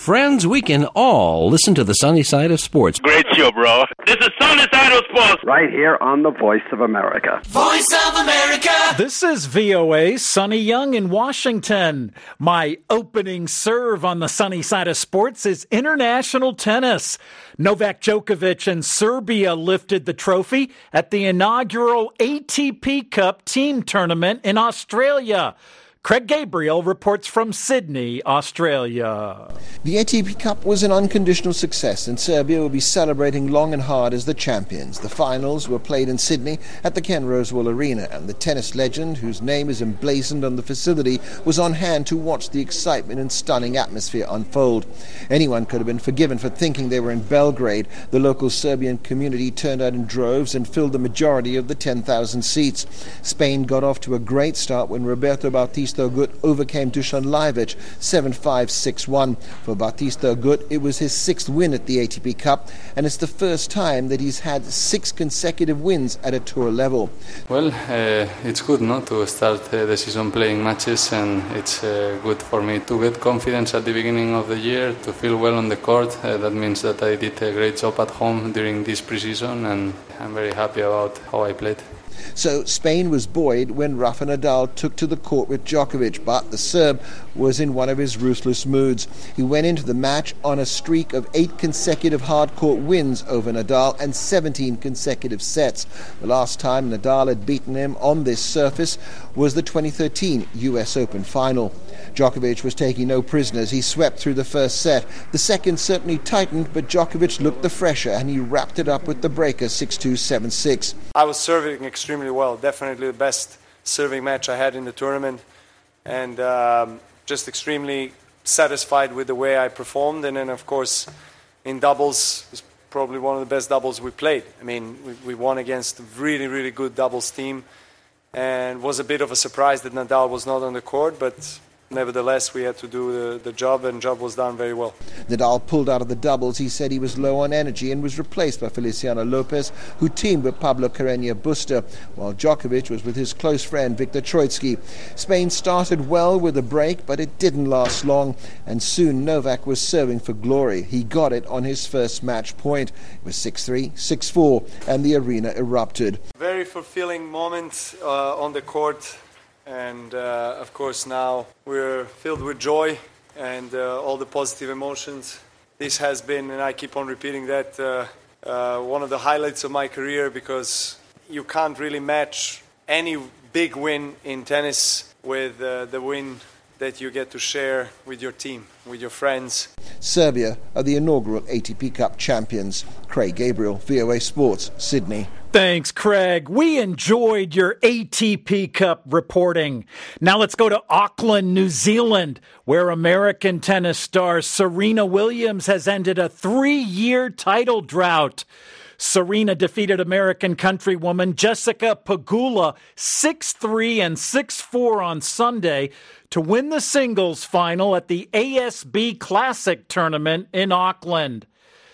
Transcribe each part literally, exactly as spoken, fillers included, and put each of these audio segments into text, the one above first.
Friends, we can all listen to the sunny side of sports. Great show, bro. This is Sunny Side of Sports. Right here on the Voice of America. Voice of America. This is V O A, Sonny Young in Washington. My opening serve on the sunny side of sports is international tennis. Novak Djokovic and Serbia lifted the trophy at the inaugural A T P Cup team tournament in Australia. Craig Gabriel reports from Sydney, Australia. The A T P Cup was an unconditional success, and Serbia will be celebrating long and hard as the champions. The finals were played in Sydney at the Ken Rosewall Arena, and the tennis legend, whose name is emblazoned on the facility, was on hand to watch the excitement and stunning atmosphere unfold. Anyone could have been forgiven for thinking they were in Belgrade. The local Serbian community turned out in droves and filled the majority of the ten thousand seats. Spain got off to a great start when Roberto Bautista Agut overcame Dusan Lajovic seven five, six one. For Bautista Agut, it was his sixth win at the A T P Cup, and it's the first time that he's had six consecutive wins at a tour level. Well, uh, it's good not to start uh, the season playing matches, and it's uh, good for me to get confidence at the beginning of the year, to feel well on the court. Uh, that means that I did a great job at home during this preseason, and I'm very happy about how I played. So Spain was buoyed when Rafa Nadal took to the court with Djokovic, but the Serb was in one of his ruthless moods. He went into the match on a streak of eight consecutive hard-court wins over Nadal and seventeen consecutive sets. The last time Nadal had beaten him on this surface was the twenty thirteen U S Open final. Djokovic was taking no prisoners. He swept through the first set. The second certainly tightened, but Djokovic looked the fresher, and he wrapped it up with the breaker six two, seven six. I was serving extremely well. Definitely the best serving match I had in the tournament, and um, just extremely satisfied with the way I performed. And then, of course, in doubles, it was probably one of the best doubles we played. I mean, we, we won against a really, really good doubles team, and it was a bit of a surprise that Nadal was not on the court, but nevertheless, we had to do the, the job, and the job was done very well. Nadal pulled out of the doubles. He said he was low on energy and was replaced by Feliciano Lopez, who teamed with Pablo Carreño Busta, while Djokovic was with his close friend Viktor Troicki. Spain started well with a break, but it didn't last long, and soon Novak was serving for glory. He got it on his first match point. It was six three, six four, and the arena erupted. Very fulfilling moment uh, on the court. And, uh, of course, now we're filled with joy and uh, all the positive emotions. This has been, and I keep on repeating that, uh, uh, one of the highlights of my career, because you can't really match any big win in tennis with uh, the win that you get to share with your team, with your friends. Serbia are the inaugural A T P Cup champions. Craig Gabriel, V O A Sports, Sydney. Thanks, Craig. We enjoyed your A T P Cup reporting. Now let's go to Auckland, New Zealand, where American tennis star Serena Williams has ended a three-year title drought. Serena defeated American countrywoman Jessica Pegula six three and six four on Sunday to win the singles final at the A S B Classic tournament in Auckland.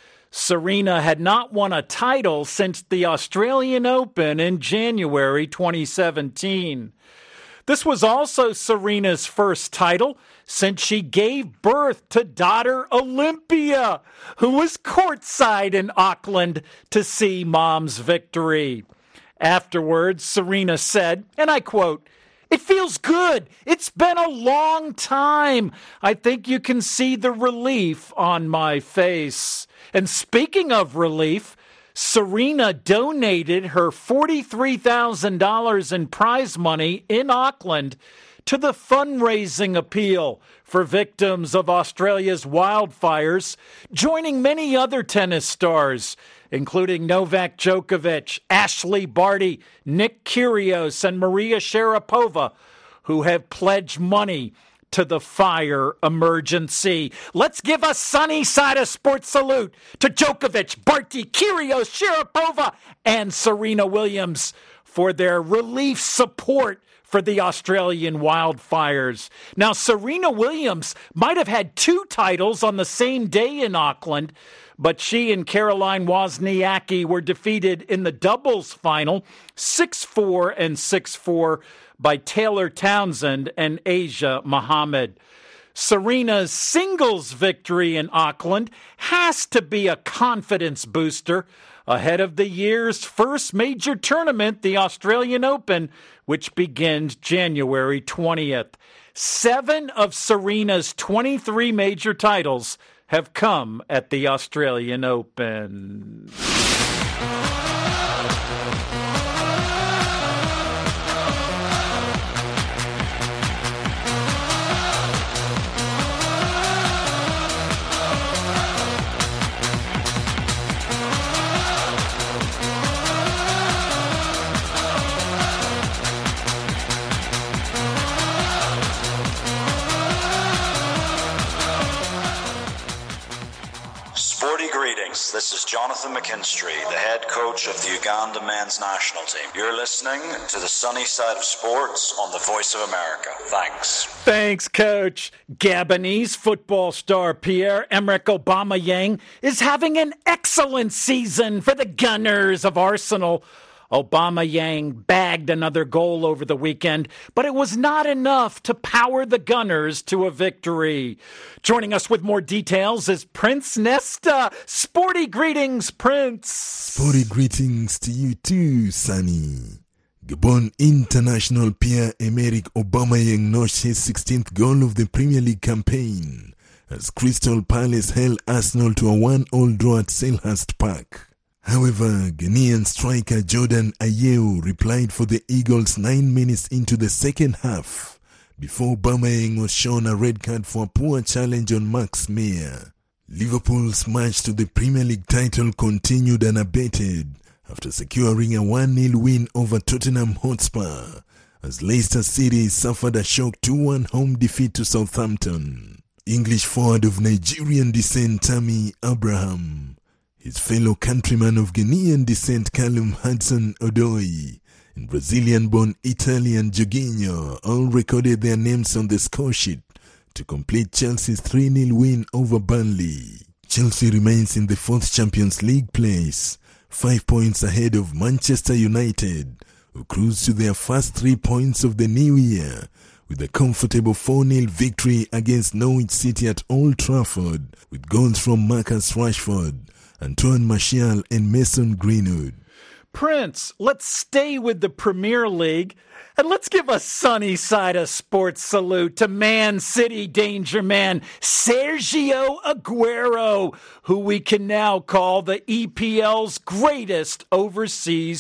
Serena had not won a title since the Australian Open in January twenty seventeen. This was also Serena's first title since she gave birth to daughter Olympia, who was courtside in Auckland to see mom's victory. Afterwards, Serena said, and I quote, "It feels good. It's been a long time. I think you can see the relief on my face." And speaking of relief, Serena donated her forty-three thousand dollars in prize money in Auckland to the fundraising appeal for victims of Australia's wildfires, joining many other tennis stars, including Novak Djokovic, Ashley Barty, Nick Kyrgios, and Maria Sharapova, who have pledged money to the fire emergency. Let's give a sunny side of sports salute to Djokovic, Barty, Kyrgios, Sharapova, and Serena Williams for their relief support for the Australian wildfires. Now, Serena Williams might have had two titles on the same day in Auckland, but she and Caroline Wozniacki were defeated in the doubles final, six four and six four, by Taylor Townsend and Asia Muhammad. Serena's singles victory in Auckland has to be a confidence booster ahead of the year's first major tournament, the Australian Open, which begins January twentieth. Seven of Serena's twenty-three major titles have come at the Australian Open. Greetings. This is Jonathan McKinstry, the head coach of the Uganda men's national team. You're listening to the sunny side of sports on the Voice of America. Thanks. Thanks, Coach. Gabonese football star Pierre-Emerick Aubameyang is having an excellent season for the Gunners of Arsenal. Aubameyang bagged another goal over the weekend, but it was not enough to power the Gunners to a victory. Joining us with more details is Prince Nesta. Sporty greetings, Prince. Sporty greetings to you too, Sonny. Gabon international Pierre-Emerick Aubameyang notched his sixteenth goal of the Premier League campaign as Crystal Palace held Arsenal to a one-all draw at Selhurst Park. However, Ghanaian striker Jordan Ayew replied for the Eagles nine minutes into the second half before Aubameyang was shown a red card for a poor challenge on Max Meyer. Liverpool's march to the Premier League title continued unabated after securing a one-nil win over Tottenham Hotspur as Leicester City suffered a shock two one home defeat to Southampton. English forward of Nigerian descent Tammy Abraham, his fellow countryman of Ghanaian descent Callum Hudson-Odoi, and Brazilian-born Italian Jorginho all recorded their names on the scoresheet to complete Chelsea's three nil win over Burnley. Chelsea remains in the fourth Champions League place, five points ahead of Manchester United, who cruise to their first three points of the new year with a comfortable four nil victory against Norwich City at Old Trafford, with goals from Marcus Rashford, Antoine Martial and Mason Greenwood. Prince, let's stay with the Premier League and let's give a sunny side of sports salute to Man City danger man Sergio Aguero, who we can now call the E P L's greatest overseas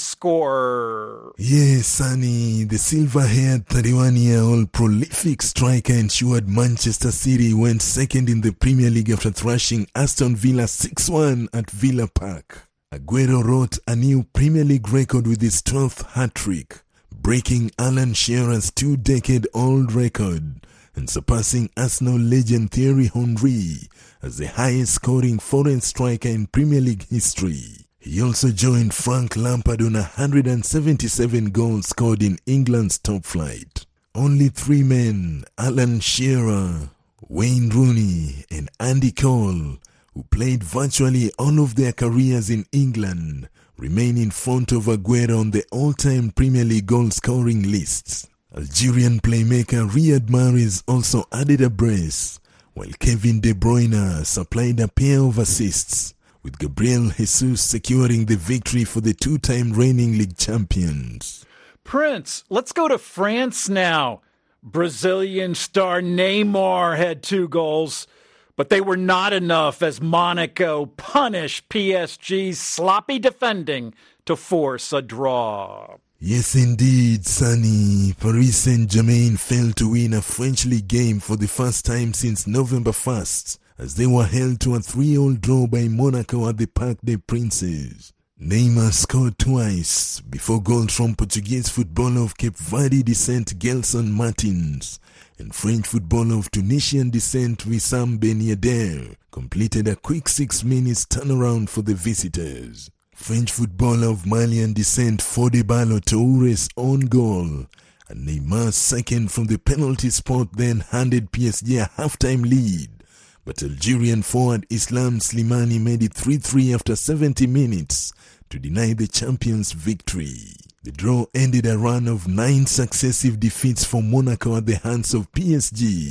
scorer. Yes, Sonny, the silver-haired thirty-one-year-old prolific striker ensured Manchester City went second in the Premier League after thrashing Aston Villa six one at Villa Park. Aguero wrote a new Premier League record with his twelfth hat-trick, breaking Alan Shearer's two-decade-old record and surpassing Arsenal legend Thierry Henry as the highest-scoring foreign striker in Premier League history. He also joined Frank Lampard on one hundred seventy-seven goals scored in England's top flight. Only three men, Alan Shearer, Wayne Rooney and Andy Cole, who played virtually all of their careers in England, remain in front of Aguero on the all-time Premier League goal-scoring lists. Algerian playmaker Riyad Mahrez also added a brace, while Kevin De Bruyne supplied a pair of assists, with Gabriel Jesus securing the victory for the two-time reigning league champions. Prince, let's go to France now. Brazilian star Neymar had two goals, but they were not enough as Monaco punished P S G's sloppy defending to force a draw. Yes, indeed, Sonny. Paris Saint-Germain failed to win a French league game for the first time since November first, as they were held to a three all draw by Monaco at the Parc des Princes. Neymar scored twice before goals from Portuguese footballer of Cape Verde descent Gelson Martins and French footballer of Tunisian descent Wissam Ben Yedder completed a quick six minutes turnaround for the visitors. French footballer of Malian descent Fode Ballo-Toure's own goal and Neymar's second from the penalty spot then handed P S G a half-time lead, but Algerian forward Islam Slimani made it three three after seventy minutes to deny the champions victory. The draw ended a run of nine successive defeats for Monaco at the hands of P S G,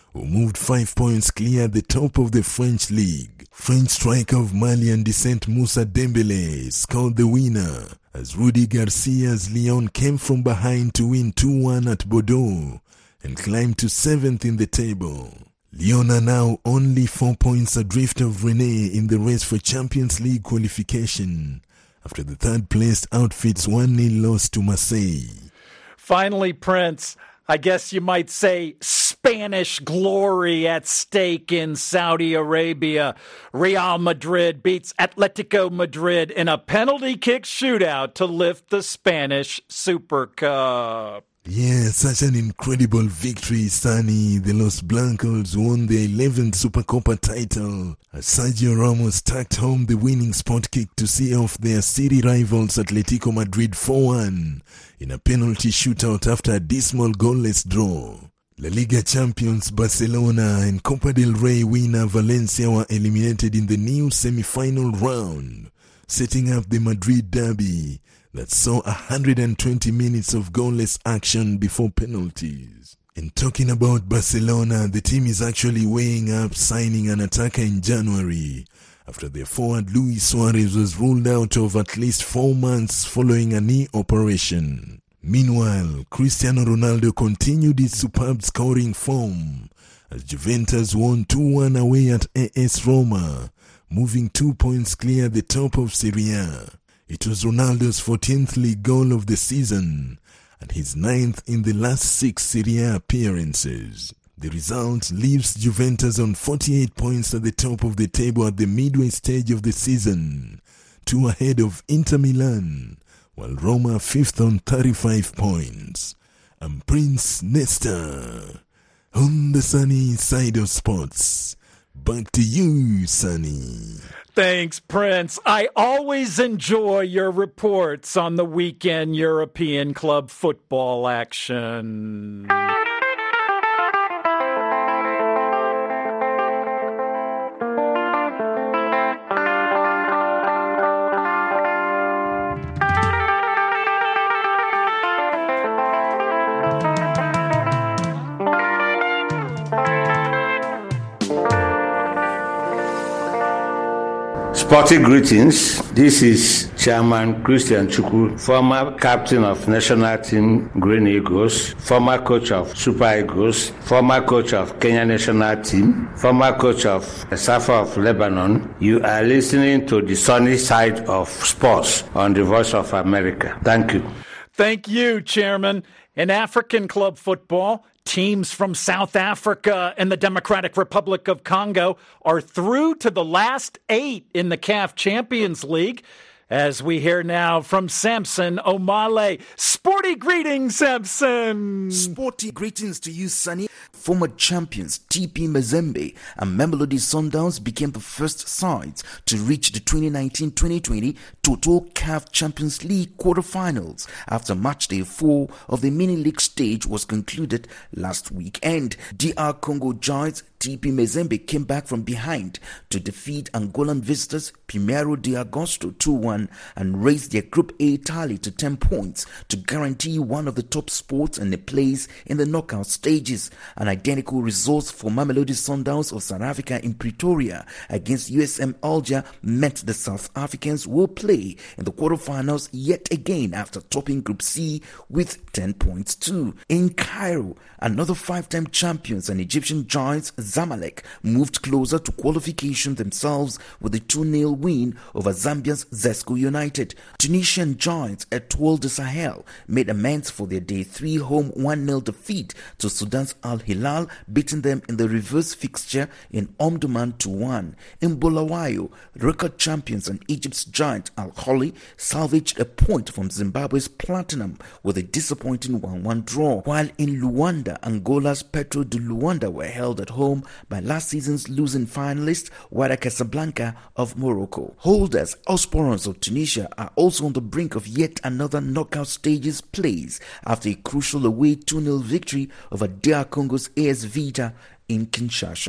who moved five points clear at the top of the French league. French striker of Malian descent Moussa Dembele scored the winner as Rudy Garcia's Lyon came from behind to win two one at Bordeaux and climbed to seventh in the table. Lyon are now only four points adrift of Rennes in the race for Champions League qualification after the third-placed outfit's one nil loss to Marseille. Finally, Prince, I guess you might say Spanish glory at stake in Saudi Arabia. Real Madrid beats Atletico Madrid in a penalty kick shootout to lift the Spanish Super Cup. Yeah, such an incredible victory, Sonny. The Los Blancos won their eleventh Supercopa title as Sergio Ramos tucked home the winning spot kick to see off their city rivals Atletico Madrid four one in a penalty shootout after a dismal goalless draw. La Liga champions Barcelona and Copa del Rey winner Valencia were eliminated in the new semi-final round, setting up the Madrid derby that saw one hundred twenty minutes of goalless action before penalties. And talking about Barcelona, the team is actually weighing up signing an attacker in January after their forward Luis Suarez was ruled out of at least four months following a knee operation. Meanwhile, Cristiano Ronaldo continued his superb scoring form as Juventus won two one away at A S Roma, moving two points clear at the top of Serie A. It was Ronaldo's fourteenth league goal of the season and his ninth in the last six Serie A appearances. The result leaves Juventus on forty-eight points at the top of the table at the midway stage of the season, two ahead of Inter Milan, while Roma fifth on thirty-five points. I'm Prince Nesta on the sunny side of sports. Back to you, Sonny. Thanks, Prince. I always enjoy your reports on the weekend European club football action. Sporting greetings. This is Chairman Christian Chukwu, former captain of national team Green Eagles, former coach of Super Eagles, former coach of Kenya national team, former coach of Safa of Lebanon. You are listening to the sunny side of sports on the Voice of America. Thank you. Thank you, Chairman. In African club football, teams from South Africa and the Democratic Republic of Congo are through to the last eight in the C A F Champions League. As we hear now from Samson Omale. Sporty greetings, Samson. Sporty greetings to you, Sonny. Former champions T P Mazembe and Mamelodi Sundowns became the first sides to reach the twenty nineteen twenty twenty Total C A F Champions League quarterfinals after match day four of the mini-league stage was concluded last weekend. D R Congo Giants T P Mazembe came back from behind to defeat Angolan visitors Primeiro de Agosto two one and raised their Group A tally to ten points to guarantee one of the top spots and a place in the knockout stages. An identical result for Mamelodi Sundowns of South Africa in Pretoria against U S M Alger meant the South Africans will play in the quarterfinals yet again after topping Group C with ten points too. In Cairo, another five-time champions and Egyptian giants Zamalek moved closer to qualification themselves with a two nil win over Zambia's Zesco United. Tunisian giants Etoile du Sahel made amends for their day three home one nil defeat to Sudan's Al Hilal, beating them in the reverse fixture in Omdurman two one. In Bulawayo, record champions and Egypt's giant Al Ahly salvaged a point from Zimbabwe's Platinum with a disappointing one one draw, while in Luanda, Angola's Petro de Luanda were held at home by last season's losing finalist Wydad Casablanca of Morocco. Holders Osporans of Tunisia are also on the brink of yet another knockout stages plays after a crucial away two nil victory over D R Congo's A S Vita in Kinshasa.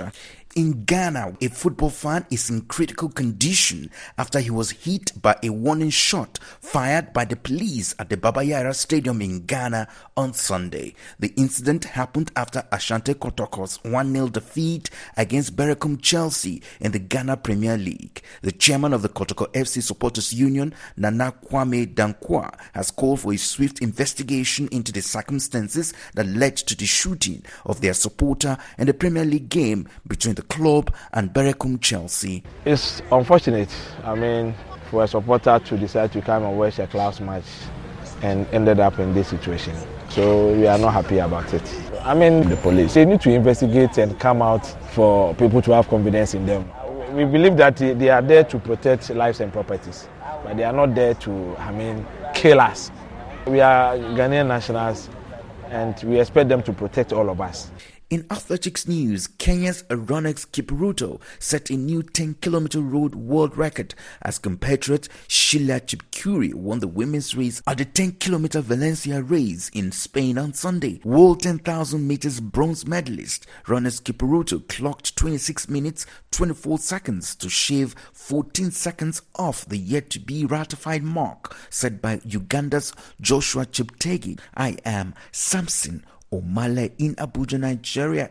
In Ghana, a football fan is in critical condition after he was hit by a warning shot fired by the police at the Baba Yara Stadium in Ghana on Sunday. The incident happened after Ashanti Kotoko's one nil defeat against Berekum Chelsea in the Ghana Premier League. The chairman of the Kotoko F C Supporters Union, Nana Kwame Dankwa, has called for a swift investigation into the circumstances that led to the shooting of their supporter in the Premier League game between the club and Berekum Chelsea. It's unfortunate, I mean, for a supporter to decide to come and watch a class match and ended up in this situation. So we are not happy about it. I mean, the police, they need to investigate and come out for people to have confidence in them. We believe that they are there to protect lives and properties, but they are not there to, I mean, kill us. We are Ghanaian nationals and we expect them to protect all of us. In athletics news, Kenya's Aronex Kipruto set a new ten kilometer road world record as compatriot Sheila Chepkuri won the women's race at the ten kilometer Valencia race in Spain on Sunday. World ten thousand meters bronze medalist Aronex Kipruto clocked twenty-six minutes twenty-four seconds to shave fourteen seconds off the yet-to-be ratified mark set by Uganda's Joshua Cheptegei. I am Samson Omale in Abuja, Nigeria.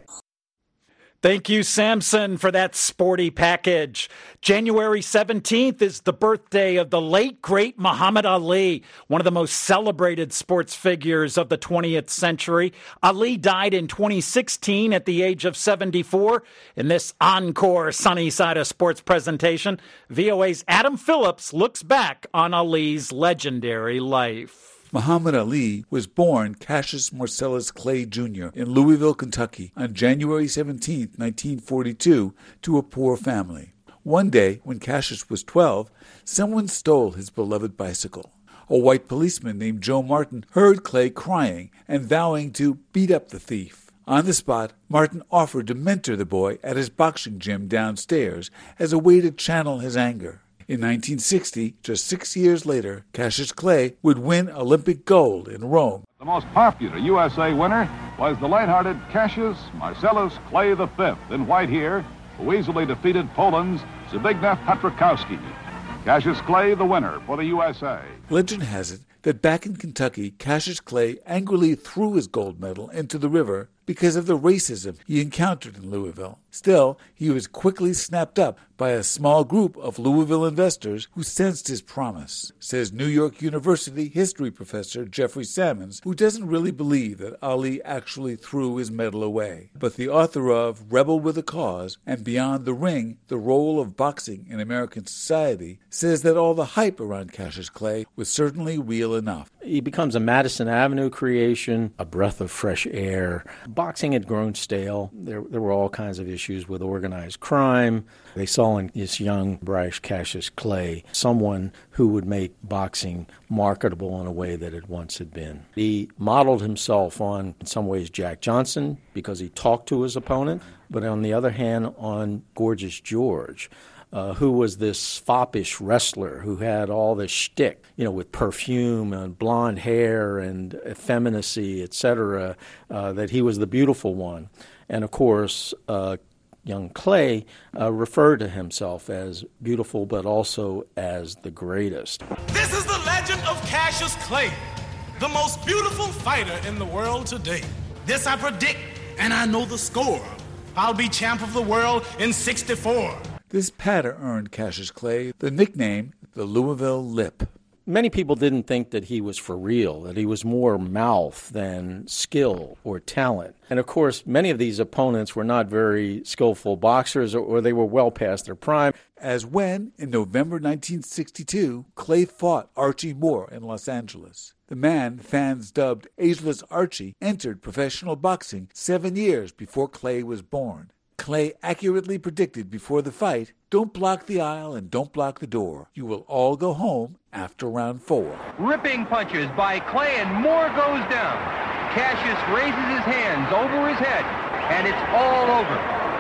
Thank you, Samson, for that sporty package. January seventeenth is the birthday of the late, great Muhammad Ali, one of the most celebrated sports figures of the twentieth century. Ali died in twenty sixteen at the age of seventy-four. In this encore Sunny Side of Sports presentation, V O A's Adam Phillips looks back on Ali's legendary life. Muhammad Ali was born Cassius Marcellus Clay Junior in Louisville, Kentucky on January seventeenth, nineteen forty-two, to a poor family. One day, when Cassius was twelve, someone stole his beloved bicycle. A white policeman named Joe Martin heard Clay crying and vowing to beat up the thief. On the spot, Martin offered to mentor the boy at his boxing gym downstairs as a way to channel his anger. In nineteen sixty, just six years later, Cassius Clay would win Olympic gold in Rome. The most popular U S A winner was the light-hearted Cassius Marcellus Clay the fifth in white here, who easily defeated Poland's Zbigniew Piotrkowski. Cassius Clay the winner for the U S A. Legend has it that back in Kentucky, Cassius Clay angrily threw his gold medal into the river because of the racism he encountered in Louisville. Still, he was quickly snapped up by a small group of Louisville investors who sensed his promise, says New York University history professor Jeffrey Sammons, who doesn't really believe that Ali actually threw his medal away. But the author of Rebel with a Cause and Beyond the Ring, The Role of Boxing in American Society, says that all the hype around Cassius Clay was certainly real enough. He becomes a Madison Avenue creation, a breath of fresh air. Boxing had grown stale. There, there were all kinds of issues with organized crime. They saw in this young, brash Cassius Clay someone who would make boxing marketable in a way that it once had been. He modeled himself on, in some ways, Jack Johnson because he talked to his opponent, but on the other hand, on Gorgeous George, Uh, who was this foppish wrestler who had all this shtick, you know, with perfume and blonde hair and effeminacy, et cetera, uh, that he was the beautiful one. And, of course, uh, young Clay uh, referred to himself as beautiful but also as the greatest. This is the legend of Cassius Clay, the most beautiful fighter in the world today. This I predict, and I know the score. I'll be champ of the world in sixty-four. This patter earned Cassius Clay the nickname the Louisville Lip. Many people didn't think that he was for real, that he was more mouth than skill or talent. And, of course, many of these opponents were not very skillful boxers or, or they were well past their prime. As when, in November nineteen sixty-two, Clay fought Archie Moore in Los Angeles. The man fans dubbed Ageless Archie entered professional boxing seven years before Clay was born. Clay accurately predicted before the fight, "Don't block the aisle and don't block the door. You will all go home after round four." Ripping punches by Clay and Moore goes down. Cassius raises his hands over his head, and it's all over.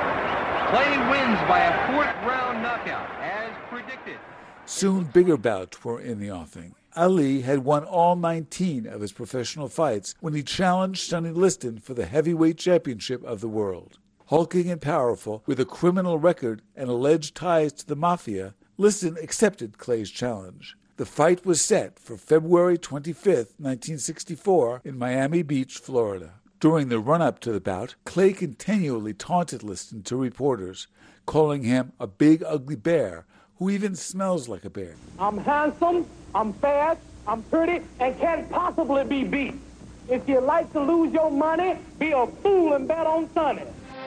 Clay wins by a fourth round knockout, as predicted. Soon bigger bouts were in the offing. Ali had won all nineteen of his professional fights when he challenged Sonny Liston for the heavyweight championship of the world. hulking and powerful, with a criminal record and alleged ties to the mafia, Liston accepted Clay's challenge. The fight was set for February twenty-fifth, nineteen sixty-four, in Miami Beach, Florida. During the run-up to the bout, Clay continually taunted Liston to reporters, calling him a big, ugly bear who even smells like a bear. I'm handsome, I'm fast, I'm pretty, and can't possibly be beat. If you like to lose your money, be a fool and bet on Sonny.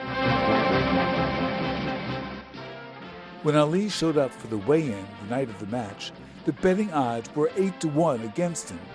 When Ali showed up for the weigh-in the night of the match, the betting odds were eight to one against him.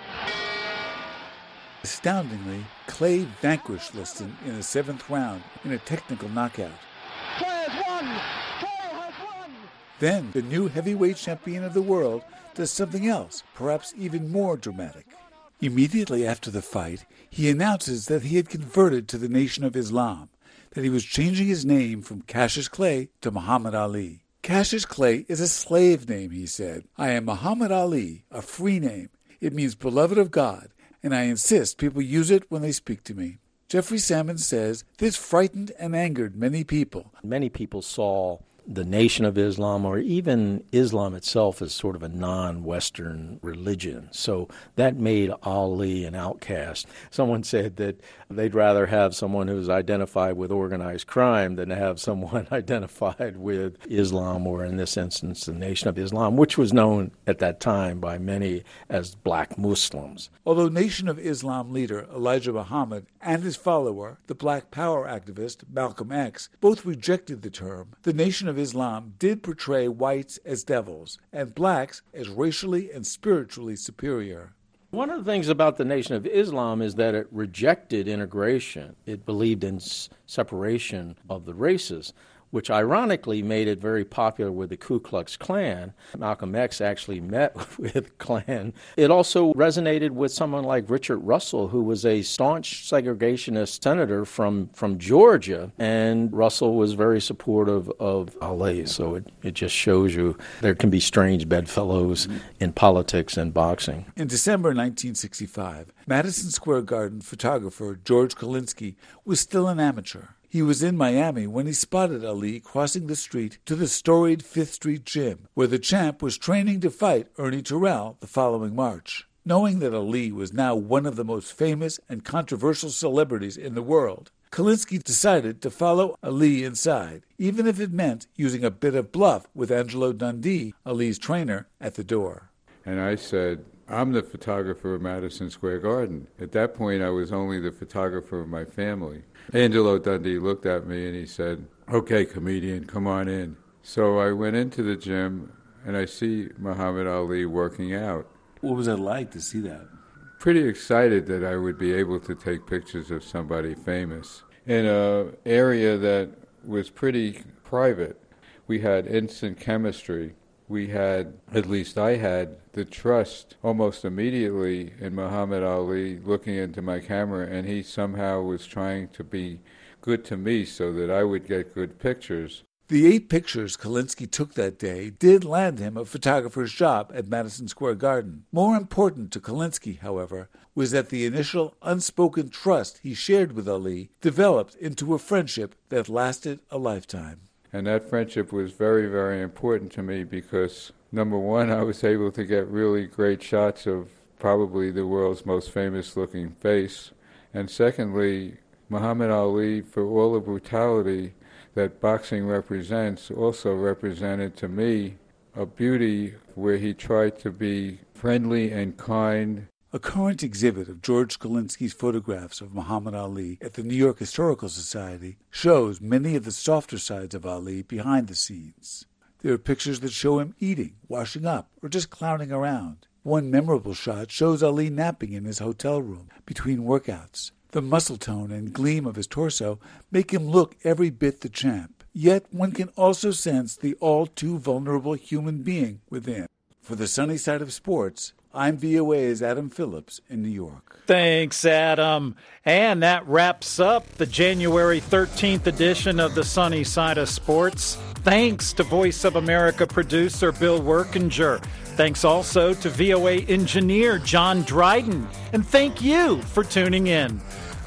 Astoundingly, Clay vanquished Liston in the seventh round in a technical knockout. Clay has won! Clay has won! Then, the new heavyweight champion of the world does something else, perhaps even more dramatic. Immediately after the fight, he announces that he had converted to the Nation of Islam, that he was changing his name from Cassius Clay to Muhammad Ali. Cassius Clay is a slave name, he said. I am Muhammad Ali, a free name. It means beloved of God, and I insist people use it when they speak to me. Jeffrey Salmon says this frightened and angered many people. Many people saw the Nation of Islam, or even Islam itself, as sort of a non-Western religion. So that made Ali an outcast. Someone said that they'd rather have someone who's identified with organized crime than to have someone identified with Islam, or in this instance, the Nation of Islam, which was known at that time by many as black Muslims. Although Nation of Islam leader Elijah Muhammad and his follower, the Black Power activist Malcolm X, both rejected the term, the Nation of Islam did portray whites as devils and blacks as racially and spiritually superior. One of the things about the Nation of Islam is that it rejected integration. It believed in s- separation of the races, which ironically made it very popular with the Ku Klux Klan. Malcolm X actually met with Klan. It also resonated with someone like Richard Russell, who was a staunch segregationist senator from, from Georgia, and Russell was very supportive of Ali. So it, it just shows you there can be strange bedfellows in politics and boxing. In December nineteen sixty-five, Madison Square Garden photographer George Kalinsky was still an amateur. He was in Miami when he spotted Ali crossing the street to the storied Fifth Street Gym, where the champ was training to fight Ernie Terrell the following March. Knowing that Ali was now one of the most famous and controversial celebrities in the world, Kalinsky decided to follow Ali inside, even if it meant using a bit of bluff with Angelo Dundee, Ali's trainer, at the door. And I said, I'm the photographer of Madison Square Garden. At that point, I was only the photographer of my family. Angelo Dundee looked at me and he said, okay, comedian, come on in. So I went into the gym and I see Muhammad Ali working out. What was it like to see that? Pretty excited that I would be able to take pictures of somebody famous in an area that was pretty private. We had instant chemistry. We had, at least I had, the trust almost immediately in Muhammad Ali looking into my camera, and he somehow was trying to be good to me so that I would get good pictures. The eight pictures Kalinsky took that day did land him a photographer's job at Madison Square Garden. More important to Kalinsky, however, was that the initial unspoken trust he shared with Ali developed into a friendship that lasted a lifetime. And that friendship was very, very important to me because, number one, I was able to get really great shots of probably the world's most famous-looking face. And secondly, Muhammad Ali, for all the brutality that boxing represents, also represented to me a beauty where he tried to be friendly and kind. A current exhibit of George Kalinsky's photographs of Muhammad Ali at the New York Historical Society shows many of the softer sides of Ali behind the scenes. There are pictures that show him eating, washing up, or just clowning around. One memorable shot shows Ali napping in his hotel room between workouts. The muscle tone and gleam of his torso make him look every bit the champ. Yet one can also sense the all-too-vulnerable human being within. For the Sunny Side of Sports, I'm V O A's Adam Phillips in New York. Thanks, Adam. And that wraps up the January thirteenth edition of the Sunny Side of Sports. Thanks to Voice of America producer Bill Workinger. Thanks also to V O A engineer John Dryden. And thank you for tuning in.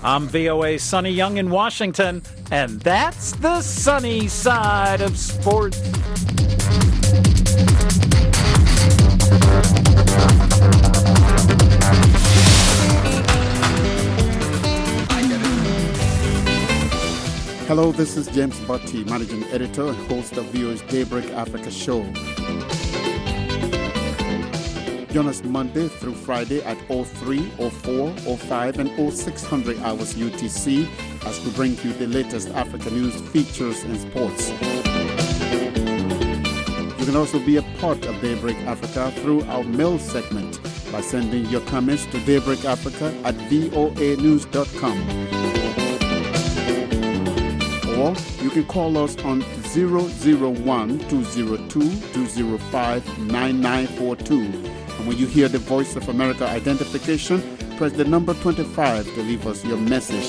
I'm V O A's Sonny Young in Washington, and that's the sunny side of sports. Hello, this is James Botti, Managing Editor and host of V O A's Daybreak Africa show. Join us Monday through Friday at oh three, oh four, oh five, and oh six hundred hours U T C as we bring you the latest Africa news, features, and sports. You can also be a part of Daybreak Africa through our mail segment by sending your comments to daybreakafrica at voa news dot com. Or you can call us on zero zero one, two zero two, two zero five, nine nine four two. And when you hear the Voice of America identification, press the number twenty-five to leave us your message.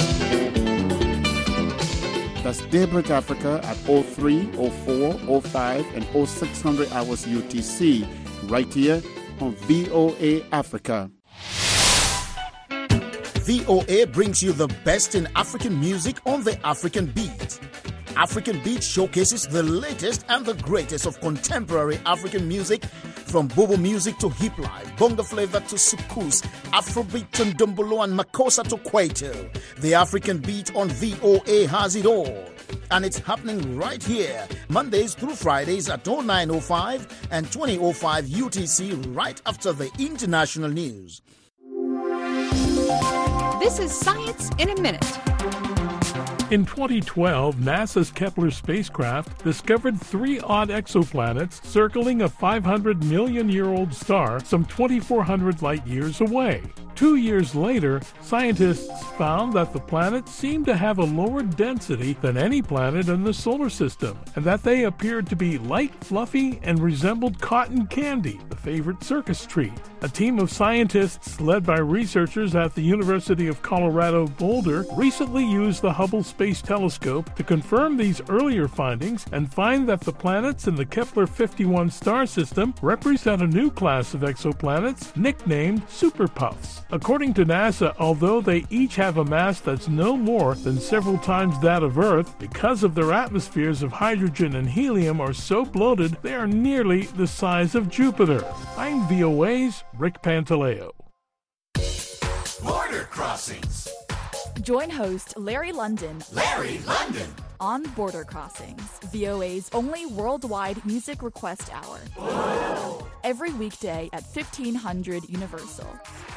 That's Daybreak Africa at oh three, oh four, oh five, and oh six hundred hours U T C, right here on V O A Africa. V O A brings you the best in African music on the African Beat. African Beat showcases the latest and the greatest of contemporary African music, from bobo music to hip life, bongo flavor to soukous, Afrobeat to ndombolo and makossa to kwaito. The African Beat on V O A has it all. And it's happening right here, Mondays through Fridays at oh nine oh five and twenty oh five U T C, right after the international news. This is Science in a Minute. In twenty twelve, NASA's Kepler spacecraft discovered three odd exoplanets circling a five hundred million year old star some twenty-four hundred light years away. Two years later, scientists found that the planets seemed to have a lower density than any planet in the solar system, and that they appeared to be light, fluffy, and resembled cotton candy, the favorite circus treat. A team of scientists led by researchers at the University of Colorado Boulder recently used the Hubble Space Telescope to confirm these earlier findings and find that the planets in the Kepler fifty-one star system represent a new class of exoplanets nicknamed superpuffs. According to NASA, although they each have a mass that's no more than several times that of Earth, because of their atmospheres of hydrogen and helium are so bloated, they are nearly the size of Jupiter. I'm V O A's Rick Pantaleo. Border Crossings. Join host Larry London. Larry London. On Border Crossings, V O A's only worldwide music request hour. Whoa. Every weekday at fifteen hundred Universal.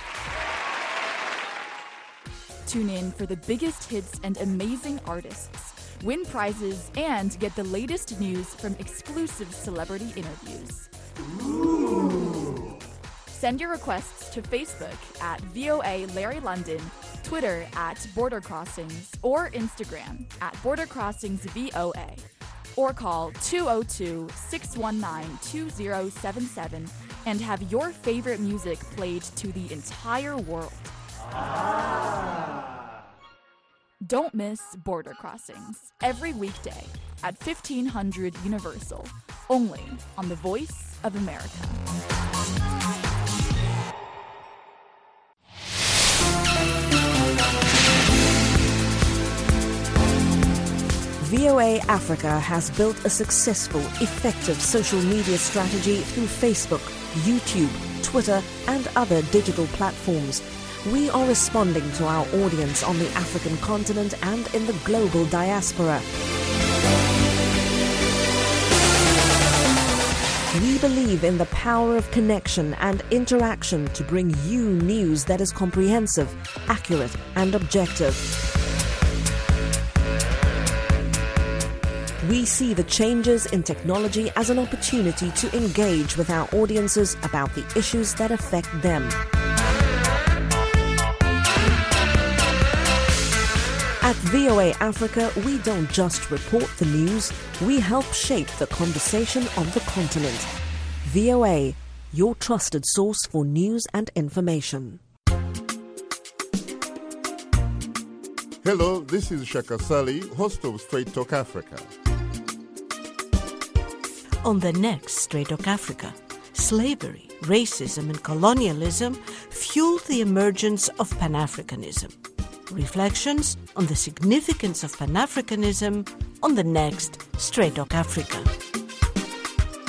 Tune in for the biggest hits and amazing artists, win prizes, and get the latest news from exclusive celebrity interviews. Ooh. Send your requests to Facebook at V O A Larry London, Twitter at Border Crossings, or Instagram at Border Crossings V O A. Or call two oh two, six one nine, two oh seven seven and have your favorite music played to the entire world. Ah. Don't miss Border Crossings every weekday at fifteen hundred Universal, only on the Voice of America. V O A Africa has built a successful, effective social media strategy through Facebook, YouTube, Twitter, and other digital platforms. We are responding to our audience on the African continent and in the global diaspora. We believe in the power of connection and interaction to bring you news that is comprehensive, accurate, and objective. We see the changes in technology as an opportunity to engage with our audiences about the issues that affect them. At V O A Africa, we don't just report the news, we help shape the conversation on the continent. V O A, your trusted source for news and information. Hello, this is Shaka Sali, host of Straight Talk Africa. On the next Straight Talk Africa, slavery, racism, and colonialism fueled the emergence of Pan-Africanism. Reflections on the significance of Pan-Africanism on the next Straight Talk Africa.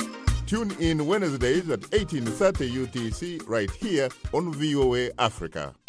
Tune in Wednesdays at eighteen thirty U T C right here on V O A Africa.